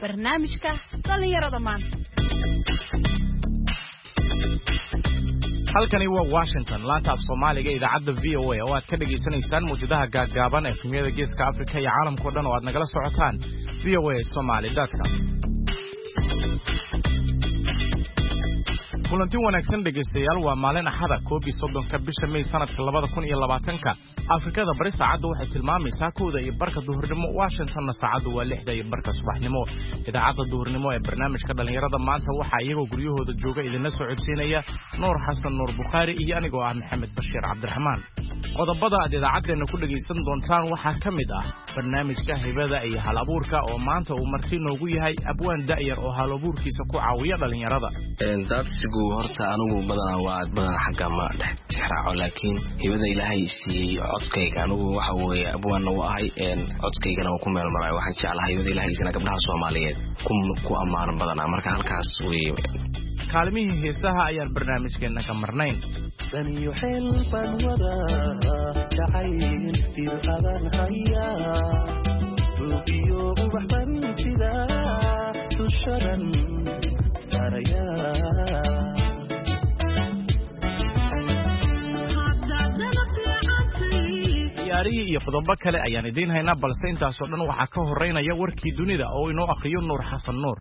barnaamijka dhalinyarada maanta. halkani waa Washington laanta Soomaaliga idaacadda VOA oo aad ka dhageysanaysaan muujadaha gaagaaban ee filimada Geeska Afrika iyo caalamka oo dhan oo aad nagala socotaan voasomali.com. kulanti wanaagsan dhegeystayaal waa maalin axada 31 bisha May sanadka 2020 Afrikada bari saacadu waxay tilmaamaysaa 1:00 duhurnimo Washingtonna saacadu waa 6:00 subaxnimo idaacadda duhurnimo ee barnaamijka dhalinyarada maanta waxa iyagoo guryahooda jooga idin la soo codsiinaya Nuur Xasan Nuur Bukhari iyo anigoo ah Maxamed Bashiir Cabdiraxmaan qodobada aad idaacadeena ku dhageysan doontaan waxaa ka mid ah barnaamijka hibada iyo hal-abuurka oo maanta uu marti noogu yahay abwaan da'yar oo hal-abuurkiisa ku caawiya dhalinyarada horta anigu badan xagga ma dhex tixraaco laakiin hibada ilaahay siiyay codkayga anigu waxa weeye abwaan u ahay codkaygana ku meel maray waxaan jeclahay hibada ilaahay isna gabdhaha Soomaaliyeed ku ammaan badan marka halkaas weeye kaalmihii heesaha ayaan barnaamijkeena ka marnayn daniyo xeel baan wada jacayl fiiqadan haya ruubiyo waxban sida tushadan saraya iyo qodobo kale ayaan idiin haynaa balse intaas oo dhan waxa ka horeynaya warkii dunida oo inoo akhriyo Nuur Xasan Nuur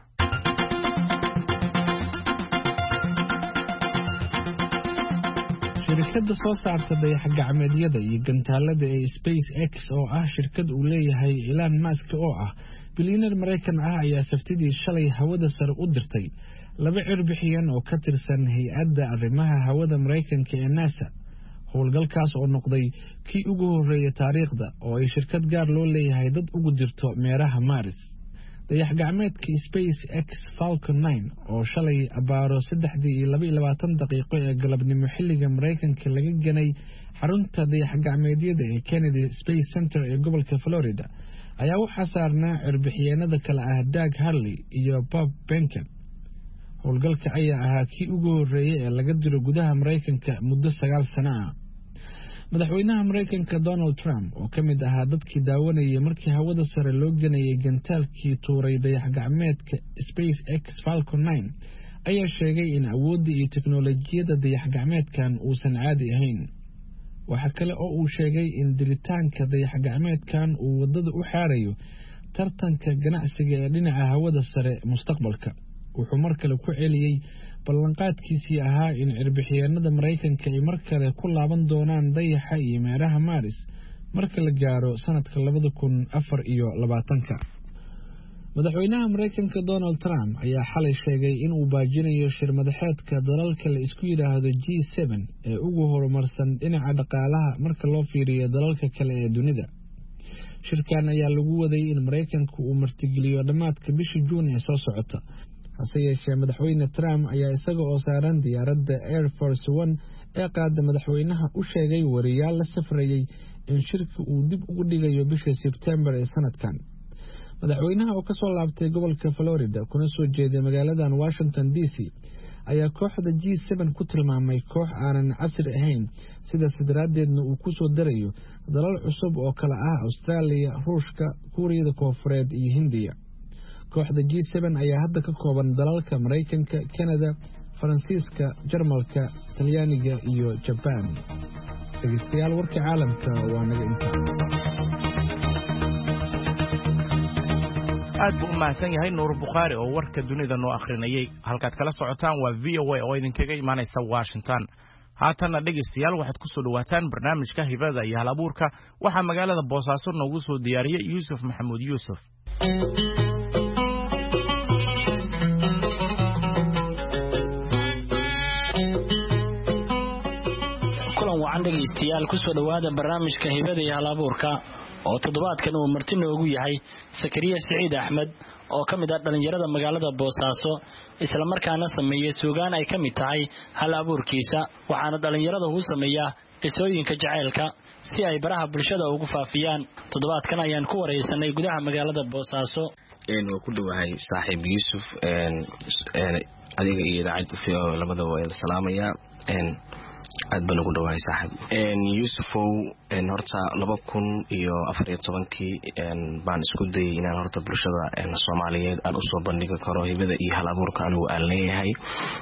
shirkadda soo saarta dayax-gacmeedyada iyo gantaalada ee SpaceX oo ah shirkad uu leeyahay Elon Musk oo ah bilyaneer Mareykan ah ayaa sabtidii shalay hawada sare u dirtay laba cirbixiyan oo ka tirsan hay'adda arrimaha hawada Mareykanka ee NASA howlgalkaas oo noqday kii ugu horeeyay taariikhda oo ay shirkad gaar loo leeyahay dad ugu dirto meeraha Mars dayax-gacmeedka SpaceX Falcon 9 oo shalay abaaro 3:22 ee galabnimo xilliga Mareykanka laga ganay xarunta dayax-gacmeedyada ee Kennedy Space Center ee gobolka Florida ayaa waxaa saarnaa cirbixiyeennada kala ah Doug Hurley iyo Bob Behnken howlgalka ayaa ahaa kii ugu horeeyay ee laga diro gudaha Mareykanka muddo 9 sano ah madaxweynaha Mareykanka Donald Trump oo ka mid ahaa dadkii daawanayay markii hawada sare loo ganayay gantaalkii tuuray dayax-gacmeedka SpaceX Falcon 9 ayaa sheegay in awoodda iyo teknoolajiyadda dayax-gacmeedkan uusan caadi ahayn waxa kale oo uu sheegay in diritaanka dayax-gacmeedkan uu wadada u xaarayo tartanka ganacsiga ee dhinaca hawada sare mustaqbalka wuxuu mar kale ku celiyay ballanqaadkiisii ahaa in cirbixiyeennada Mareykanka ay mar kale ku laaban doonaan dayaxa iyo meeraha Mars marka la gaaro sanadka 2024 madaxweynaha Mareykanka Donald Trump ayaa xalay sheegay in uu baajinayo shir madaxeedka dalalka la isku yiraahdo G7 ee ugu horumarsan dhinaca dhaqaalaha marka loo fiiriyo dalalka kale ee dunida shirkan ayaa lagu waday in Mareykanku uu martigeliyo dhamaadka bishii Juun ee soo socota hase yeeshee madaxweyne Trump ayaa isaga oo saaran diyaaradda Air Force One ee qaada madaxweynaha u sheegay wariyaal la safrayay in shirka uu dib ugu dhigayo bisha September ee sanadkan madaxweynaha oo ka soo laabtay gobolka Florida kuna soo jeeday magaaladan Washington DC ayaa kooxda G7 ku tilmaamay koox aanan casri ahayn sidaas daraadeedna uu ku soo darayo dalal cusub oo kala ah Australia, Ruushka, Kuuriyada Koonfureed iyo Hindiya kooxda G7 ayaa hadda ka kooban dalalka Mareykanka, Canada, Faransiiska, Jarmalka, Talyaaniga iyo Japan dhegeystayaal warka caalamka waa naga intaa aad buu u mahadsan yahay Nuur Bukhari oo warka dunida noo akhrinayay halkaad kala socotaan waa VOA oo idinkaga imaanaysa Washington haatan dhegeystayaal waxaad ku soo dhawaataan barnaamijka hibada iyo hal-abuurka waxa magaalada Boosaaso noogu soo diyaariyay Yuusuf Maxamuud Yuusuf wacan dhegeystayaal ku soo dhawaada barnaamijka hibada iyo hal-abuurka oo toddobaadkan uu marti noogu yahay Sakariya Saciid Axmed oo ka mid ah dhalinyarada magaalada Boosaaso isla markaana sameeyay suugaan ay ka mid tahay hal-abuurkiisa waxaana dhalinyarada uu sameeyaa qisooyinka jaceylka si ay baraha bulshada ugu faafiyaan toddobaadkan ayaan ku wareysanay gudaha magaalada Boosaaso oo ku dhawahay saaxiib Yuusuf adiga iyo idaacadda labadaba waa salaamaya aad baan ugu dhawahay saaxiib Yusufow horta 2014 baan isku dayay inaan horta bulshada Soomaaliyeed aan u soo bandhigo karo hibada iyo hal abuurka anigu aan leeyahay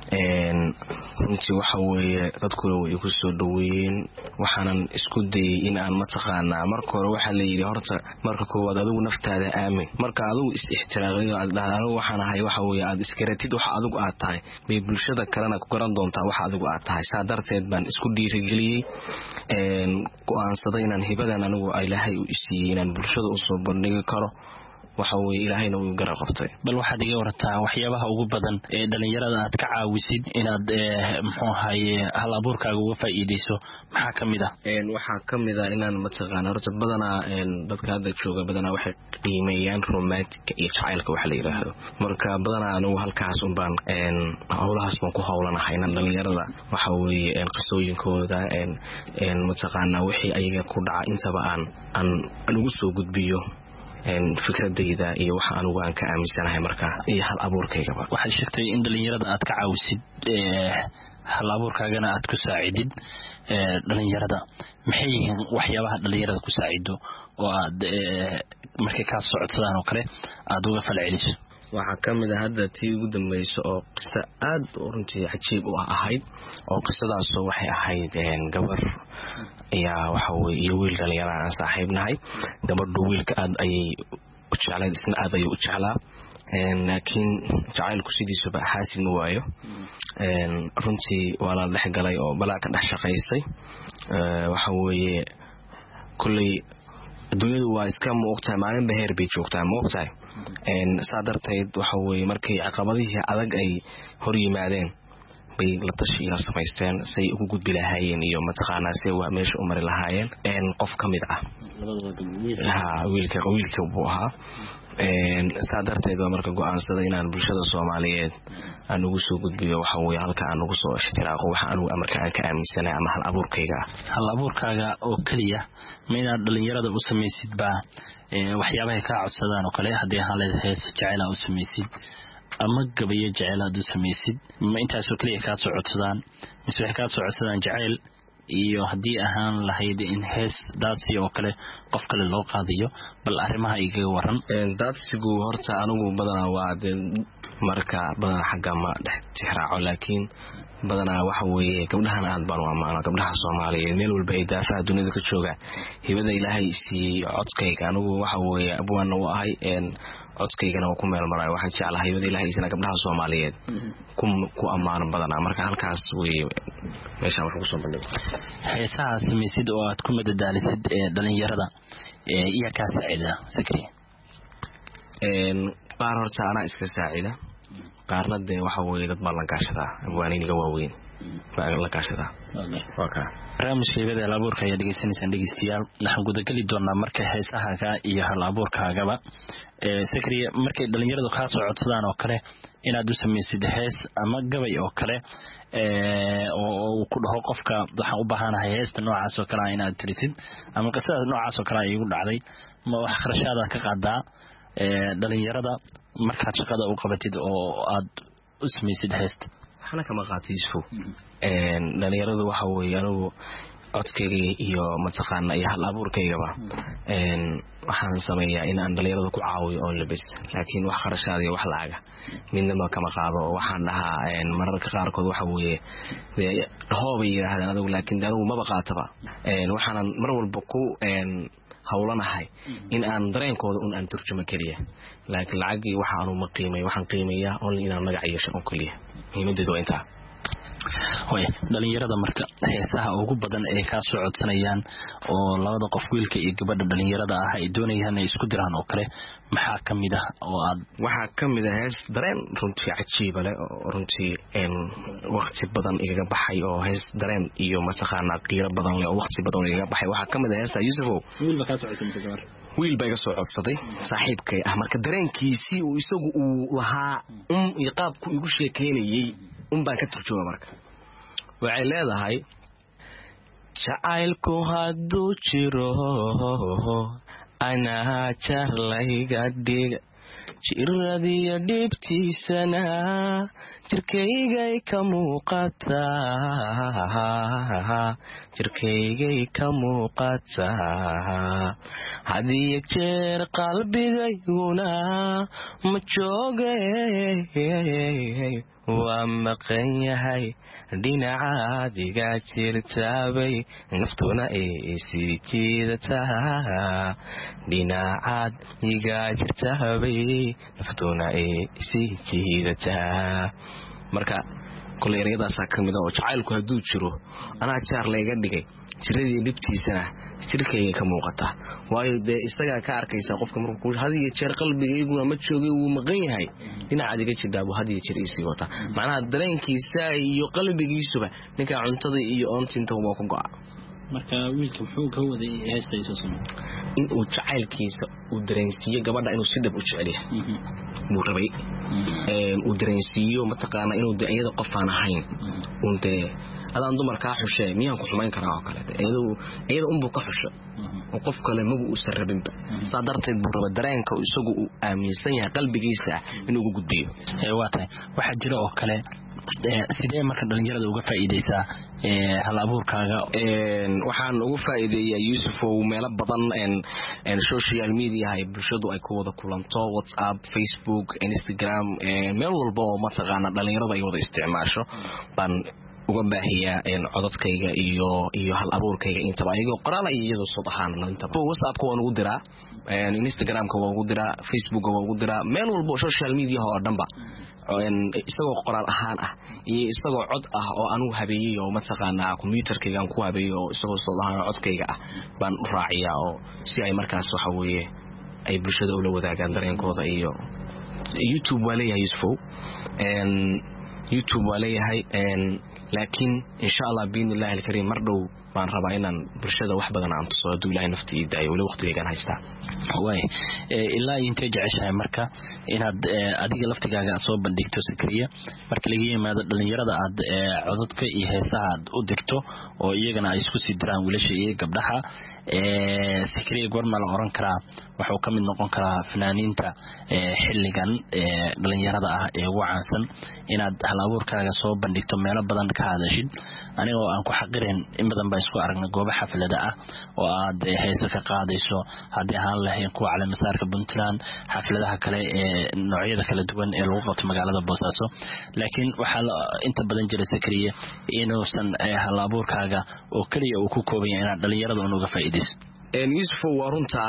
runtii waxa weeye dadku way ku soo dhaweeyeen waxaanan isku dayay in aan mataqaanaa marka hore waxa la yiri horta marka koowaad adigu naftaada aamin marka adigu is ixtiraamiyo aad dhahdo waxaan ahay waxa weeye aad iskaratid waxa adigu aad tahay bay bulshada kalena ku garan doontaa waxa adigu aad tahay darteed baan isku dhiirigeliyay go'aansaday inaan hibadan anigu Ilaahay u siiyay inaan bulshada u soo bandhigi karo waxa weeye Ilaahayna uu garab qabtay bal waxaad iga warataa waxyaabaha ugu badan ee dhalinyarada aad ka caawisid inaad muxuu ahaye hal abuurkaaga uga faa'iideyso maxaa kamid ah waxaa kamid ah inaan mataqaan horta badana dadka hadda jooga badana waxay qiimeeyaan romantic iyo jacaylka waxa la yiraahdo marka badana anigu halkaas un baan hawlahaas baan ku hawlanahay inaan dhalinyarada waxa weeye qisooyinkooda mataqaan wixii ayaga ku dhaca intaba aan ugu soo gudbiyo fikradayda iyo waxa anigu aan ka aaminsanahay marka iyo hal abuurkaygaba waxaad sheegtay in dhalinyarada aad ka caawisid hal abuurkaagana aad ku saacidid dhalinyarada maxay yihiin waxyaabaha dhalinyarada ku saacido oo aad markay ka socodsadaan oo kale aad uga falceliso waxaa kamid ah hadda tii ugu dambayso oo qiso aad runtii cajiib u ahayd oo qisadaas waxay ahayd gabar ayaa waxa weeye iyo wiil dhalinyaro aan saaxiibnahay gabadhu wiilka aad ayay u jeclayd isna aad ayuu u jeclaa laakiin jacaylku sidiisuba xaasid ma waayo runtii waa la dhex galay oo balaa ka dhex shaqaystay waxa weeye kulley adduunyadu waa iska moogtahay maalinba heer bay joogtaa moogtahay saa darteed waxa weeye markay caqabadihii adag ay hor yimaadeen bay la tashi ila samaysteen say ugu gudbi lahaayeen iyo mataqaanaa say waa meesha u mari lahaayeen qof ka mid ah wiilka buu ahaa saa darteed waa marka go'aansaday inaan bulshada Soomaaliyeed aan ugu soo gudbiyo waxa weeye halka aan ugu soo ixtiraaqo waxa anigu amarka aan ka aaminsanahay ama hal abuurkayga hal abuurkaaga oo kaliya ma inaad dhalinyarada u samaysid ba waxyaabaha ka codsadaan oo kale hadii aan leedahay hees jacayl u samaysid ama gabayo jacayl aad u samaysid ma intaas oo kaliya ka soo codsadaan mise wax ka soo codsadaan jacayl iyo hadii ahaan lahayd in hees daadsi oo kale qof kale loo qaadiyo bal arimaha iga waran daadsigu horta anigu badana waa marka badana xagga ma dhex tixraaco laakiin badana waxa weeye gabdhahan aad baan u amaano gabdhaha Soomaaliyeed meel walba ay daafaha dunida ka jooga hibada Ilaahay siiyay codkayga anigu waxa weeye abwaana u ahay codkaygana waa ku meel maray waxaan jeclahay hibada Ilaahay isna gabdhaha Soomaaliyeed ku amaano badana marka halkaas weeye meesha wax ku soo bandhigo heesaha samaysid oo aad ku madadaalisid dhalinyarada iyo ka saacida Sakri qaar horta ana iska saacida qaarna de waxa weeye dad baan la gaashada abwaaniga waaweyn baan la gaashada waka barnaamijka hibada hal abuurka ayaa dhegeysanaysan dhegeystayaal waxaan gudagali doonaa marka heesahaaga iyo hal abuurkaagaba Sakri markay dhalinyaradu ka soo codsadaan oo kale inaad u samaysid hees ama gabay oo kale oo ku dhaho qofka waxaan u baahanahay heesta noocaas oo kale inaad tirisid ama qisada noocaas oo kale ay igu dhacday ma wax qarashaad ka qaadaa dhalinyarada markaad shaqada u qabatid oo aad u samaysid heesta waxna kama qaatiisfo dhalinyaradu waxa weeye anigu codkayga iyo mataqaana iyo hal abuurkaygaba waxaan sameeyaa in aan dhalinyarada ku caawiyo oo labis laakiin wax qarashaad iyo wax laaga midnaba kama qaado waxaan dhahaa mararka qaarkood waxa weeye hoobay yiraahdaan adigu laakiin anigu maba qaataba waxaan mar walba ku hawlanahay in aan dareenkooda aan turjumo kaliya laakiin lacagii waxa aanu ma qiimay waxaan qiimeeyaa only inaan magac yeesho oo kaliya muhiimadeedu waa intaa way dhalinyarada marka heesaha ugu badan ee ka soo codsanayaan oo labada qof wiilka iyo gabadha dhalinyarada ah ay doonayaan inay isku diraan oo kale maxaa kamid ah oo aad waxa kamid ah hees dareen runtii cajiib leh oo runtii waqti badan iga baxay oo hees dareen iyo mataqaana qiiro badan leh oo waqti badan iga baxay waxa kamid ah heesa Yusufow wiilba ka soo codsanaysa gabar wiil bay ga soo codsaday saaxiibkay ah marka dareenkiisii uu isagu uu lahaa iyo qaabku igu sheekeynayay baan ka turjuma marka waxay leedahay jacaylku hadduu jiro anaa jarlayga dhig jiradiyo dhibtiisana jirkaygay ka muuqataa jirkaygay ka muuqataa hadiyo jeer qalbigayguna ma jooge waa maqan yahay dhinacaad iga jirtaabay naftuna sii jiidataa dhinacaad iga jirtaabay naftuna sii jiidataa marka kole ereyadaasaa ka mida oo jacaylku hadduu jiro anaa jaar layga dhigay jiradii dhibtiisana jirkayga ka muuqataa waayo dee isagaa ka arkaysaa qofka markuu hadiyo jeer qalbigayguna ma joogay wuu maqan yahay dhinacaad iga jirdhaabuu hadiyo jeer iisii wataa macnaha dareenkiisa iyo qalbigiisuba ninkaa cuntada iyo oontinta waa ku go'a marka wiilka muxuu ka waday heestaysa suma inuu jacaylkiisa uu dareensiiyo gabadha inuu si dhab u jecel yahay buu rabay uu dareensiiyo mataqaana inuu de iyada qofaan ahayn uun dee adaan dumarkaa xushee miyaan ku xumayn karaa oo kaleete iyada unbuu ka xusha oo qof kale magu uusan rabinba saa darteed buu raba dareenka isagu uu aaminsan yahay qalbigiisa ah inuu ugu gudbiyo waa tahay waxaa jira oo kale sidee marka dhalinyarada uga faa'iideysaa hal abuurkaaga waxaan ugu faa'iideeyaa yuusufow meelo badan social media ay bulshadu ay ku wada kulanto WhatsApp, Facebook, Instagram, meel walba oo mataqaana dhalinyarada ay wada isticmaasho baan uga baahiyaa codadkayga iyo hal abuurkayga intaba ayagoo qoraal ay iyadoo soo dhaxaan intaba WhatsApp-ka waan ugu diraa Instagram-ka waan ugu diraa Facebook-ka waan ugu diraa meel walba oo social media oo dhanba isagoo qoraal ahaan ah iyo isagoo cod ah oo anu habeeyay oo mataqaana computerkayga aan ku habeeyay oo isagoo soo dhaxaan codkayga ah baan u raaciyaa oo si ay markaas waxa weeye ay bulshada ula wadaagaan dareenkooda iyo YouTube waa leeyahay Yusufow YouTube waa leeyahay laakiin insha Allah biidnillaahi alkariim mar dhow baan rabaa inaan bulshada wax badan aan tuso haduu ilaahay naftii daayo wali waqtigaygaan haystaa way ilaa intee jeceshahay marka inaad adiga laftigaaga soo bandhigto Sakariya marka laga yimaado dhalinyarada aad codadka iyo heesaha aad u dirto oo iyagana ay isku sii diraan wiilasha iyo gabdhaha Sakariya goorma la oran karaa wuxuu ka mid noqon karaa fanaaniinta xilligan dhalinyarada ah ee ugu caansan inaad hal abuurkaaga soo bandhigto meelo badan ka hadashid aniga oo aan ku xaqireen in badan baa isku aragnay goobo xaflada ah oo aad heeso ka qaadayso haddii aan lahayn kuwa cali masaarka Puntland xafladaha kale ee noocyada kala duwan ee lagu qabto magaalada Boosaaso laakiin waxa inta badan jira Sakariya inuusan hal abuurkaaga oo kaliya uu ku kooban yahay inaad dhalinyarada uga faa'iideyso Yusufow waa runta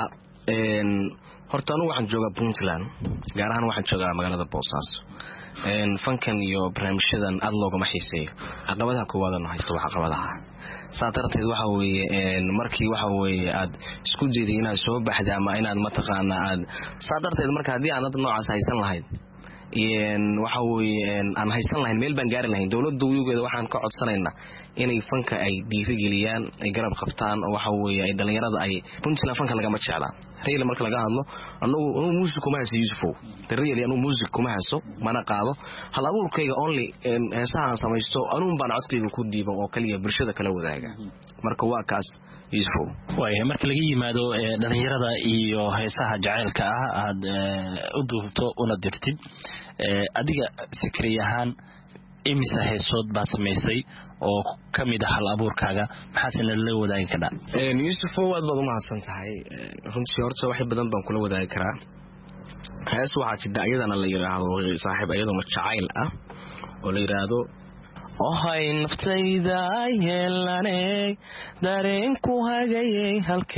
horta anu waxaan joogaa Puntland gaar ahaan waxaan joogaa magaalada Boosaaso fankan iyo barnaamijyadan aad loogama xiiseeyo caqabadaha koowaad haysto waxa caqabadaha saatarteed waxa weeye markii waxa weeye aad isku jeeday inaad soo baxdo ama inaad mataqaana aad saatarteed marka hadii aad noocaas haysan lahayd waxa weeye aan haysan lahayn meel baan gaari lahayn dawladda wiyugeeda waxaan ka codsanaynaa inay fanka ay dhiirigeliyaan ay garab qabtaan oo waxa weeye ay dhalinyarada ay Puntland fanka laga ma jeclaa reeyla marka laga hadlo anu music kuma hayso Yusufow reeyla anu music kuma hayso mana qaado hal abuurkayga only heesaha samaysto anu baan codkayga ku diibo oo kaliya bulshada kala wadaaga marka waa kaas Yusufow way marka laga yimaado dhalinyarada iyo heesaha jacaylka ah aad u duubto una dirtid adiga Sakariyahan imisa heesood baa sameysay oo kamid ah hal abuurkaaga maxaasina la wadaagi karaa Yusufow aad baad u mahadsan tahay runtii horta wax badan baan kula wadaagi karaa hees waxaa jira ayadana la yiraahdo saaxiib ayadoo ma jacayl ah oo la yiraahdo ohay naftayda yeelane dareenku hagayay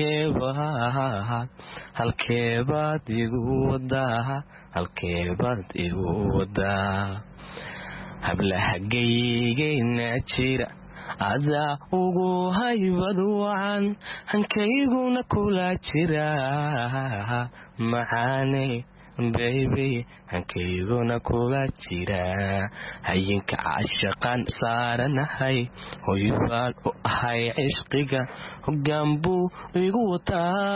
halkeebaad igu wadaa hablahagaygeena jira adaa ugu haybad wacan hankayguna kula jira macaane baby hankayguna kula jira hayinka cashaqan saaranahay hoybaan u ahay cishqiga hogaanbuu igu wataa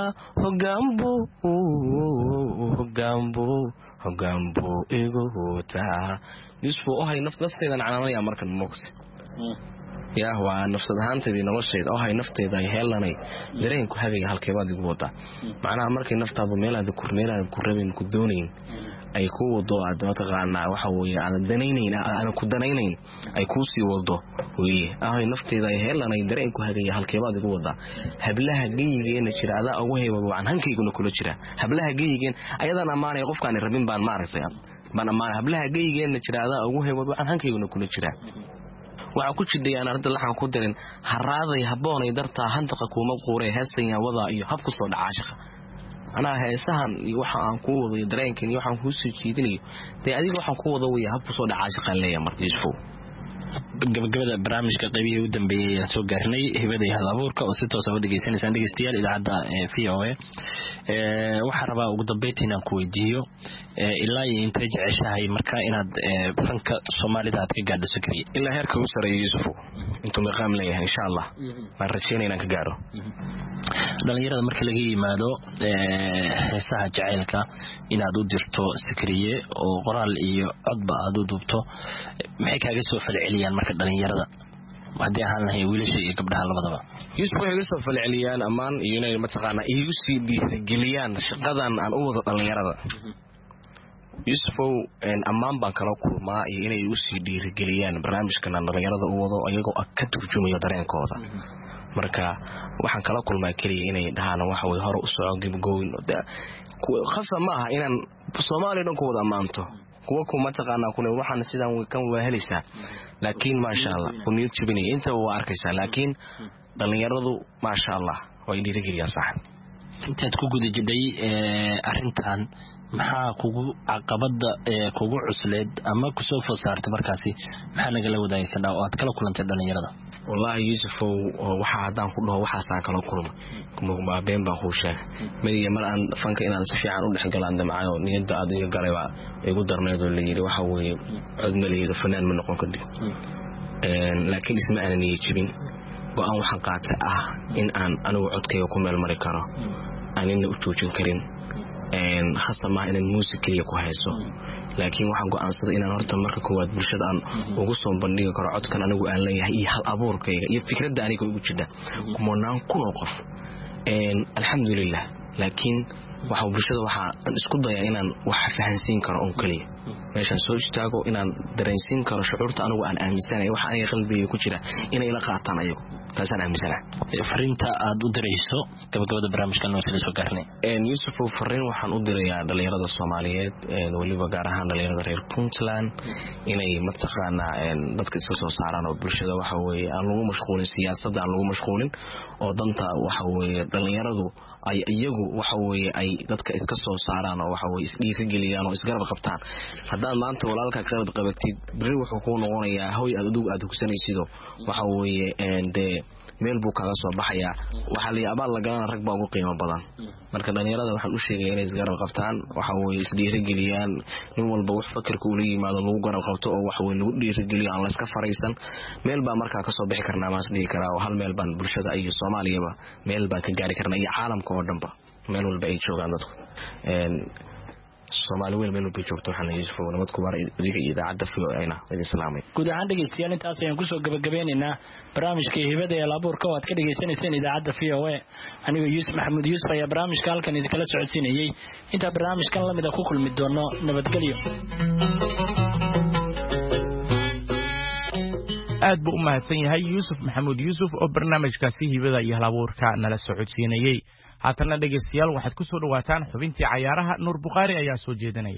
hogaanbuu igu wataa Yusufow ohay naftaydan canaanaya markan moogse yaa waa nafsad ahaanteedii noloshayda ohay naftayda ay heelanay dareenku hagaya halkeebaad igu wadaa macnaha markay naftaadu meelaad ku rabin ku doonayn ay ku wado aad mataqaanaa waxa weeye aan ku danaynayn ay ku sii wado weeye ahay nafteeda ay heelanay dareen ku hagaya halkeebaad igu wada hablaha geeyigeena jira adaa ugu heybad waxaan hankayguna kula jira hablaha geeyigeen ayadan amaanay qofkaan rabin baan maaragtay baan amaan hablaha geeyigeena jira adaa ugu heybad waxaan hankayguna kula jira waxa ku jidayaan arda laxan ku dirin haraaday haboonay dartaa hantaqa kuma quurey heestan wada iyo habku soo dhacaashaqa ana heesahan iyo waxa aan ku wado dareenkan iyo waxaan ku soo jiidinayo adiga waxaan ku wado way habku soo dhacaashaqa leeyahay markiisfo gabagabada barnaamijka qaybihii u dambeeyay aan soo gaarnay hibada iyo halabuurka oo si toos ah u dhageysanaysaan dhageystayaal idaacadda VOA waxaan rabaa ugu dambeyntii inaan ku weydiiyo ilaa intee jeceshahay marka inaad fanka Soomaalida aad ka gaadho Sakariye ilaa heerka uu sareeyo Yuusuf intuu maqaam leeyahay insha Allah ma rajaynayna inaan ka gaaro dhalinyarada marka laga yimaado heesaha jacaylka inaad u dirto Sakariye oo qoraal iyo codba aad u duubto maxay kaaga soo falceliyaan marka dhalinyarada hadii aan lahayn wiilasha iyo gabdhaha labadaba Yuusuf waxay soo falceliyaan amaan iyo inay mataqaana iigu sii dhiirigeliyaan shaqadan aan u wado dhalinyarada Yuusuf amaan baan kala kulmaa iyo inay iigu sii dhiirigeliyaan barnaamijkan dhalinyarada u wado ayagoo ka turjumayo dareenkooda marka waxaan kala kulmaa kaliya inay dhahaan waxa way hore u soo gibgoyn khasa ma aha inaan Soomaaliya dhan ku wada amaanto kuwa kuma taqaana kule waxaan sidaan kan waa helaysaa laakiin ma sha Allah kuniyad jibinay inta waa arkaysaa laakiin dhalinyaradu ma sha Allah way dhiirigeliyaan sax intaad ku guda jiday arintan maxaa kugu caqabada kugu cusleed ama ku soo fasaartay markaasi maxaa naga la wadaagay ka dhaw aad kala kulantay dhalinyarada wallahi Yuusuf waxa hadaan ku dhaho waxa saan kala kulmo kuma been baan ku sheegay madiya mar aan fanka inaan si fiican u dhaxgalaan damcayo niyada aad iga galay waa igu darneedo la yiri waxa weeye cod maleeyo fanaan ma noqon kadib laakiin isma aan niyad jibin go'aan waxaan qaatay in aan anigu codkayga ku meel mari karo aanina u joojin karin khasama inaan muusikada ku hayso laakiin waxaan go'aansaday inaan horta marka koowaad bulshada aan ugu soo bandhigi karo codkan anigu aan leeyahay iyo hal abuurkayga iyo fikradda aniga ugu jira kumanaan kun oo qof alxamdulillah laakiin waxa bulshada waxa isku dayaa inaan wax fahansiin karo oo kaliya meeshan soo istaago inaan dareensiin karo shucuurta anigu aan aaminsanahay waxa ay qalbigayga ku jira inay la qaataan ayagu taasaan aaminsanahay fariinta aad u dirayso gabagabada barnaamijkan oo soo gaarnay Yuusuf fariin waxaan u dirayaa dhalinyarada Soomaaliyeed waliba gaar ahaan dhalinyarada reer Puntland inay mataqaana dadka iska soo saaraan oo bulshada waxa weeye aan lagu mashquulin siyaasadda aan lagu mashquulin oo danta waxa weeye dhalinyaradu ay iyagu waxa weeye ay dadka iska soo saaraan oo waxa weeye isdhiirigeliyaan oo isgarab qabtaan haddaan maanta walaalka qarad qabatid bari wuxuu ku noqonayaa hooy aad kusanaysido waxa weeye meel buu kaga soo baxaya waxa la yaabaa la galan rag baa ugu qiimo badan marka dhalinyarada waxaan u sheegay inay isgarab qabtaan waxa weeye isdhiirigeliyaan nin walba wax fikirka uu leeyahay lagu garab qabto oo wax weyn lagu dhiirigeliyo aan la iska faraysan meel baa markaa ka soo bixi karnaa maas dhigi karaa oo hal meel baan bulshada iyo Soomaaliyaba meel baan ka gaari karnaa iyo caalamka oo dhanba meel walba ay joogaan dadku Soomaali weel meel joogto waxaan Yuusuf nabad ku bar idiga idaacada fiyoayna islaamay guud ahaan dhageystayaal intaas ayaan ku soo gabagabeynaa barnaamijka hibada ee laabuurka oo aad ka dhageysanayseen idaacada VOA aniga Yuusuf Maxamuud Yuusuf ayaa barnaamijka halkan idin kala socodsiinayay inta barnaamijkan la mid ah ku kulmi doono nabadgelyo aad buu u mahadsan yahay Yuusuf Maxamuud Yuusuf oo barnaamijkaasi hibada iyo laabuurka nala socodsiinayay haatana dhageystayaal waxaad ku soo dhawaataan xubintii cayaaraha Nuur Buqaari ayaa soo jeedinaya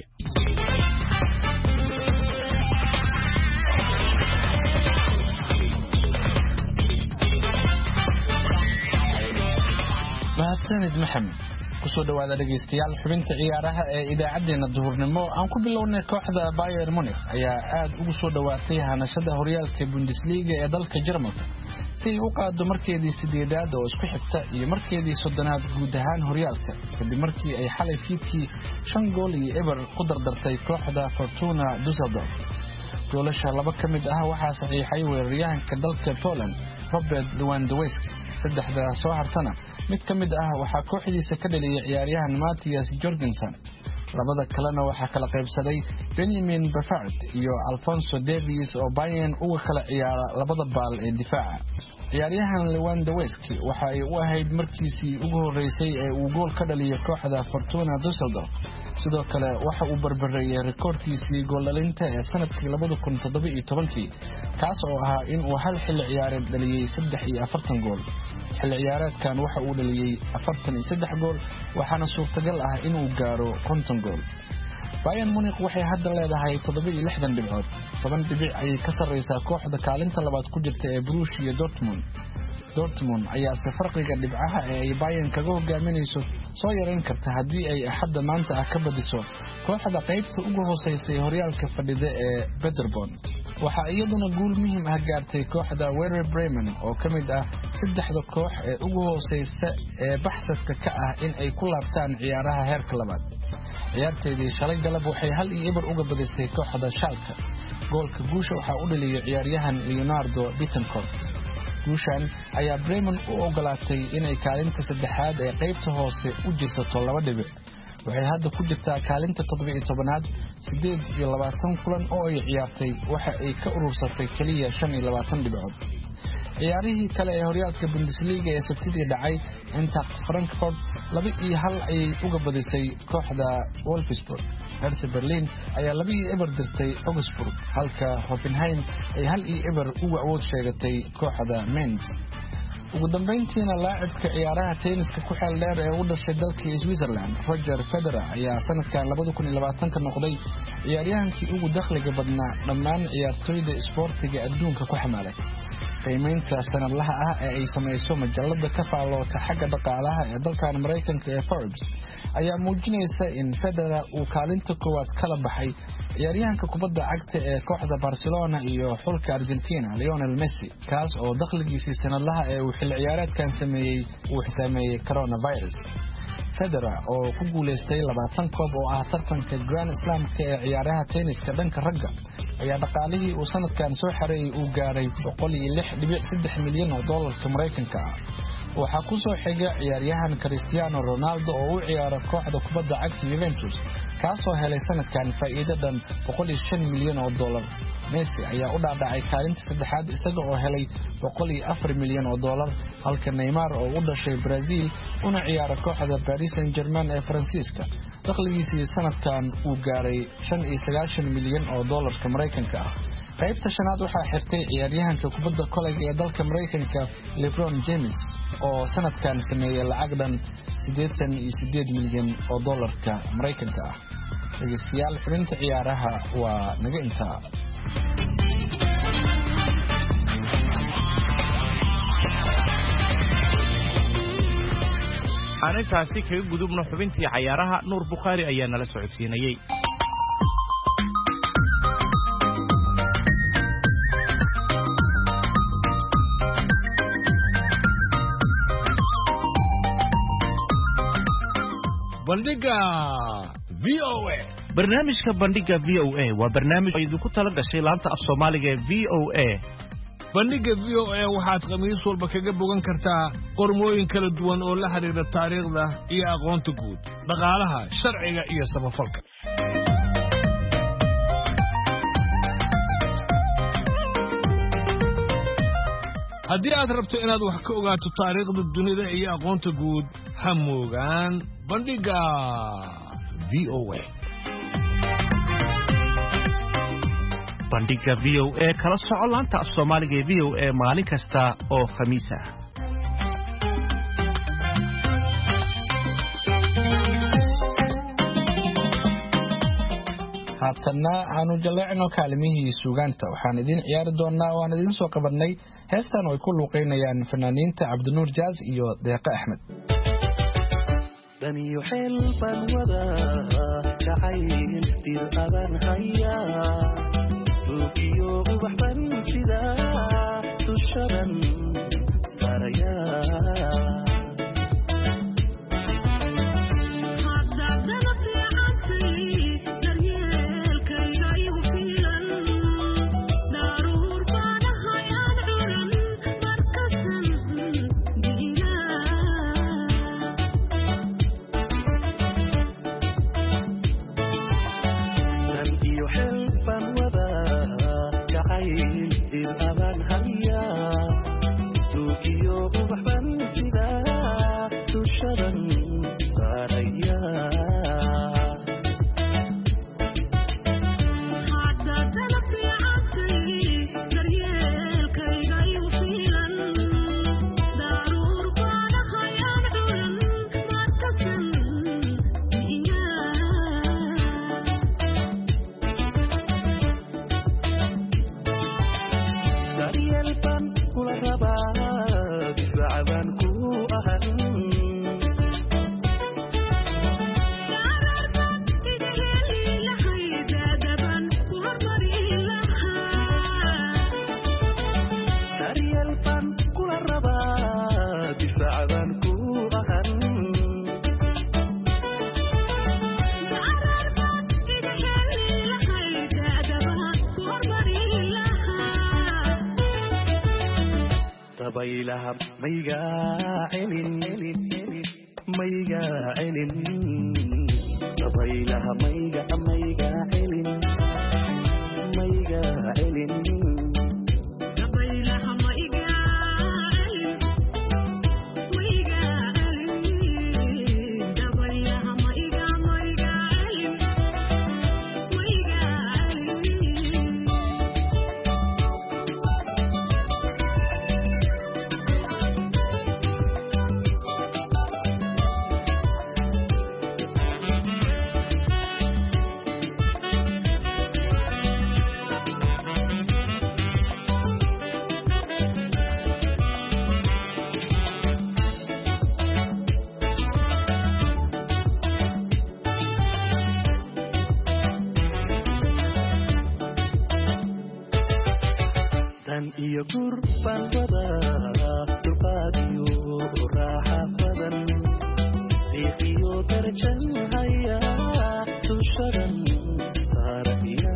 mahadsanid maxamed ku soo dhawaada dhageystayaal xubinta ciyaaraha ee idaacadeena duhurnimo aan ku bilownay kooxda Bayern Munich ayaa aad ugu soo dhawaatay hanashada horyaalka Bundesliga ee dalka Jarmalka si ay u qaado markeedii 8aad oo isku xigta iyo markeedii 3aad guud ahaan horyaalka kadib markii ay xalay fiidkii 5 gool iyo eber ku dardartay kooxda Fortuna Düsseldorf goolasha laba kamid ah waxaa saxiixay weeraryahanka dalka Poland Robert Lewandowski saddexda soo hartana mid kamid ah waxaa kooxdiisa ka dhaliyay ciyaaryahan Matthias Jorgensen labada kalena waxaa kala qaybsaday Benjamin Pavard iyo Alphonso Davies oo Bayern uga kala ciyaara labada baal ee difaaca ciyaaryahan Lewandowski waxa ay u ahayd markiisii ugu horeysay ee uu gool ka dhaliyay kooxda Fortuna Düsseldorf sidoo kale waxa uu barbareeyay rikoorkiisii gool dhalinta ee sanadkii 2017 kaas oo ahaa in uu hal xilli ciyaareed dhaliyay 43 gool xilli ciyaareedkan waxa uu dhaliyay 43 gool waxaana suurtagal ah in uu gaaro 50 gool Bayern Munich waxay hadda leedahay 67 dhibcood 10 dhibic ay ka sareysaa kooxda kaalinta labaad ku jirta ee Borussia Dortmund ayaa farqiga dhibcaha ee ay Bayern kaga hogaaminayso soo yareyn karta haddii ay axadda maanta ka badiso kooxda qaybta ugu hooseysa ee horyaalka fadhida ee Paderborn waxa iyaduna guul muhiim ah gaartay kooxda Werder Bremen oo kamid ah saddexda koox ee ugu hooseysa ee baxsadka ka ah in ay ku laabtaan ciyaaraha heerka labaad ciyaarteedii shalay galab waxay 1-0 uga badisay kooxda Schalke goolka guusha waxa uu dhaliyay ciyaaryahan Leonardo Bittencourt guushan ayaa Bremen u ogolaatay inay kaalinta saddexaad ee qaybta hoose u jirsato 2 dhibic waxay hadda ku jirtaa kaalinta 17aad 28 kulan oo ay ciyaartay waxa ay ka urursatay kaliya 25 dhibcood ciyaarihii kale ee horyaalka Bundesliga ee Sabtidii dhacay Eintracht Frankfurt 2-1 ay uga badisay kooxda Wolfsburg Hertha Berlin ayaa 2-0 dirtay Augsburg halka Hoffenheim ay 1-0 uga awood sheegatay kooxda Mainz ugu dambeyntiina laacibka ciyaaraha tenniska ku xeel dheer ee u dhashay dalka Switzerland Roger Federer ayaa sanadkan 2020 ka noqday ciyaaryahankii ugu dakhliga badnaa dhammaan ciyaartoyda isboortiga adduunka ku xamaalay qiimeynta sanadlaha ah ee ay sameeyso majallada ka faaloota xagga dhaqaalaha ee dalkan Mareykanka ee Forbes ayaa muujinaysa in Federer uu kaalinta koowaad kala baxay ciyaaryahanka kubadda cagta ee kooxda Barcelona iyo xulka Argentina Lionel Messi kaas oo dakhligiisa sanadlaha ee uu xilli ciyaareedkan sameeyay coronavirus Federer oo ku guuleystay 20 koob oo ah tartanka Grand Slam ee ciyaaraha tenniska dhanka ragga ayaa dhaqaalihii uu sanadkan soo xareeyay uu gaaray 106.3 milyan oo dollarka Mareykanka ah waxa ku soo xigay ciyaaryahan Cristiano Ronaldo oo u ciyaara kooxda kubadda cagta Juventus kaas oo helay sanadkan faa'iido dhan 105 milyan oo dollar Messi ayaa u dhaadhacay kaalinta saddexaad isaga oo helay 104 milyan oo dollar halka Neymar oo u dhashay Brazil una ciyaara kooxda Paris Saint-Germain ee Faransiiska dakhligiisa sanadkan uu gaaray 95 milyan oo dollarka Mareykanka ah qaybta shanaad waxaa xirtay ciyaaryahanka kubadda kolayga ee dalka Mareykanka LeBron James oo sanadkan sameeyay lacag dhan 88 milyan oo dollarka Mareykanka ah dhageystayaal xubinta ciyaaraha waa naga intaa arintaasi kaga gudubno xubintii ciyaaraha Nuur Bukhari ayaa nala socodsiinayay bandhiga VOA barnaamijka bandhiga VOA waa barnaamij ay idinku tala gashay laanta af Soomaaliga ee VOA bandhiga VOA waxaad khamiis walba kaga bogan kartaa qormooyin kala duwan oo la xiriira taariikhda iyo aqoonta guud dhaqaalaha sharciga iyo samafalka haddii aad rabto inaad wax ka ogaato taariikhda dunida iyo aqoonta guud ha moogaan bandhiga VOA bandhiga VOA kala soco laanta af Soomaaliga ee VOA maalin kasta oo khamiis ah haatana aanu jaleecno kaalmihii suugaanta waxaan idin ciyaari doonaa oo aan idin soo qabanay heestan oo ay ku luuqeynayaan fanaaniinta Cabdinuur Jaaz iyo Deeqa Axmed daniyo xeel baan wadaa jacayl dir adan haya buugiyo ubax baan sidaa dushadan saarayaa rabaa difaacadan ku ahan baylaha mayga celin mayga celin baylaha mayga celin mayga celin baylaha mayga celin mayga celin baylaha mayga celin mayga celin iyo gurban wada dulqaadiyo raaxa badan deeqiyo darajan haya dushadan saaraya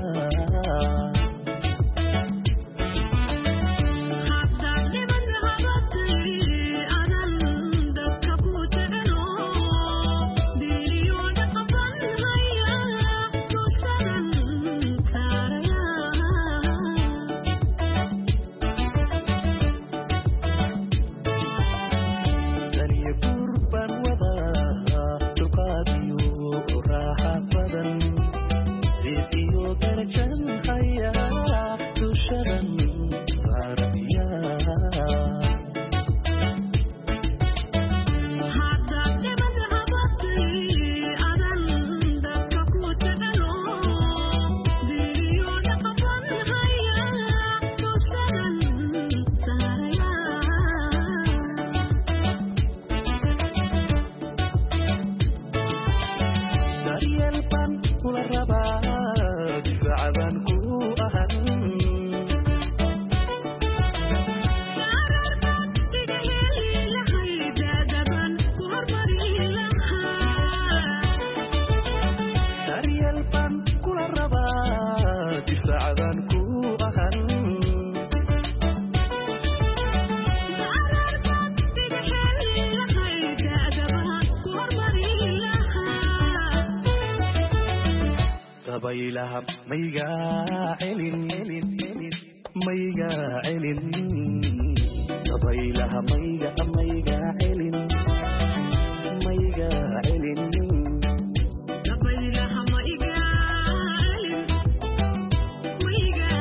baylaha mayga celin mayga celin baylaha mayga celin mayga celin baylaha mayga celin mayga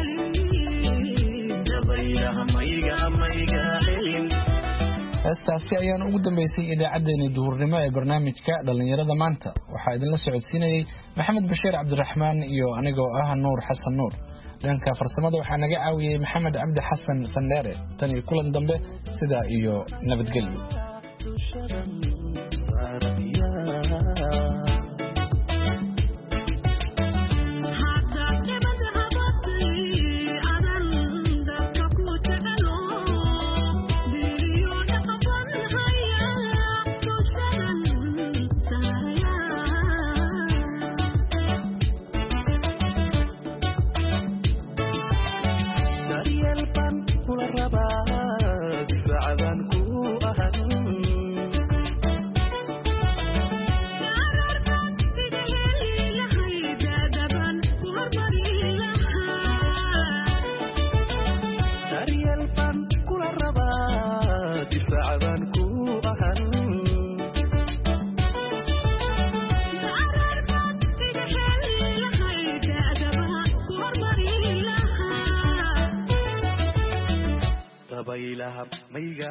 celin baylaha mayga celin heestaasi ayaan ugu dambeysay idaacaddeenii duhurnimo ee barnaamijka dhallinyarada maanta waxaa idinla socodsiinayey maxamed bashiir cabdiraxmaan iyo anigoo ah nuur xasan nuur dhanka farsamada waxaa naga caawiyey maxamed cabdi xasan sandheere tan iyo kulan dambe sidaa iyo nabadgelyo baylaha mayga